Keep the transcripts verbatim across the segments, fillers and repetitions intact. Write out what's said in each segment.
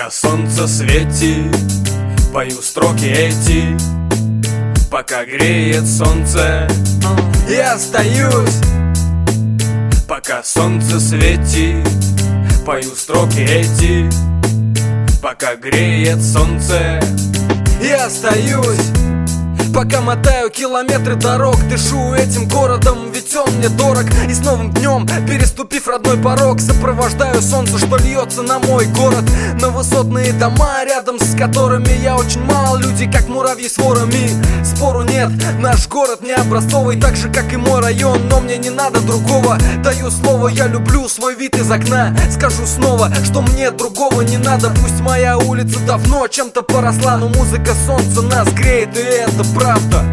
Пока солнце светит, пою строки эти. Пока греет солнце, я остаюсь. Пока солнце светит, пою строки эти. Пока греет солнце, я остаюсь. Пока мотаю километры дорог, дышу этим городом, ведь он мне дорог. И с новым днем, переступив родной порог, сопровождаю солнце, что льется на мой город. На высотные дома, рядом с которыми я очень мал. Люди как муравьи с ворами, спору нет. Наш город не образцовый, так же как и мой район. Но мне не надо другого, даю слово, я люблю свой вид из окна. Скажу снова, что мне другого не надо. Пусть моя улица давно чем-то поросла, но музыка солнца нас греет, и это правда.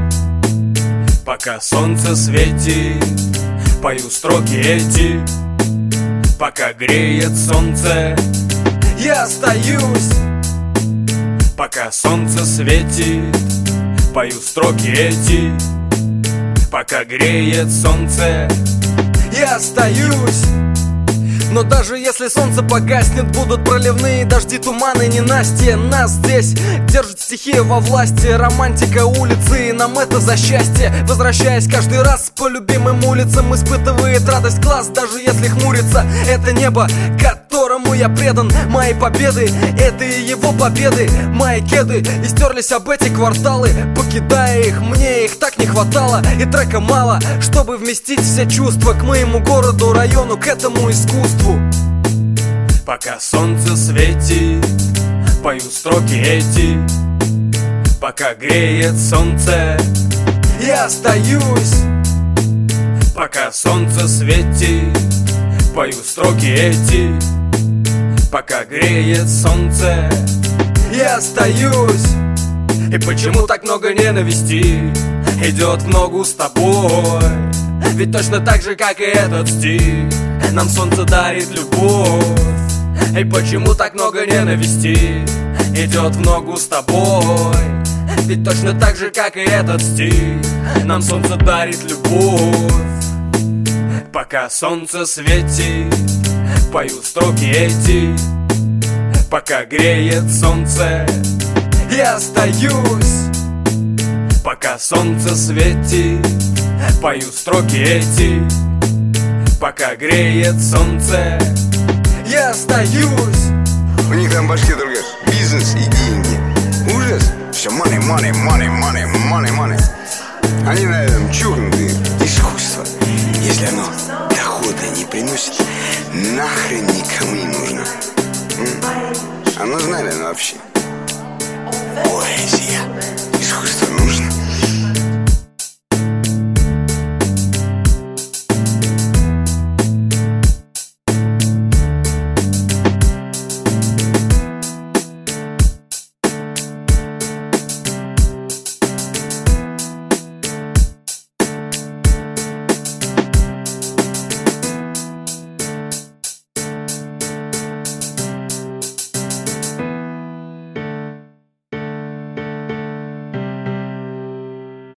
Пока солнце светит, пою строки эти. Пока греет солнце, я остаюсь. Пока солнце светит, пою строки эти. Пока греет солнце, я остаюсь. Но даже если солнце погаснет, будут проливные дожди, туманы, ненастья. Нас здесь держит стихия во власти, романтика улицы, и нам это за счастье. Возвращаясь каждый раз по любимым улицам, испытывает радость глаз, даже если хмурится. Это небо, которому я предан, мои победы, это и его победы. Мои кеды истерлись об эти кварталы, покидая их, мне их так не хватало. И трека мало, чтобы вместить все чувства к моему городу, району, к этому искусству. Пока солнце светит, пою строки эти. Пока греет солнце, я остаюсь. Пока солнце светит, пою строки эти. Пока греет солнце, я остаюсь. И почему так много ненависти идет в ногу с тобой? Ведь точно так же, как и этот стих, нам солнце дарит любовь. И почему так много ненависти идет в ногу с тобой? Ведь точно так же, как и этот стих, нам солнце дарит любовь. Пока солнце светит, пою строки эти. Пока греет солнце, я остаюсь. Пока солнце светит, пою строки эти. Пока греет солнце, я остаюсь. У них там башки только бизнес и деньги. Ужас. Все money, money, money, money, money, money. Они на этом чухнуты. Искусство, если оно дохода не приносит, нахрен никому не нужно. А нужна ли оно вообще? Поэзия. Искусство нужно.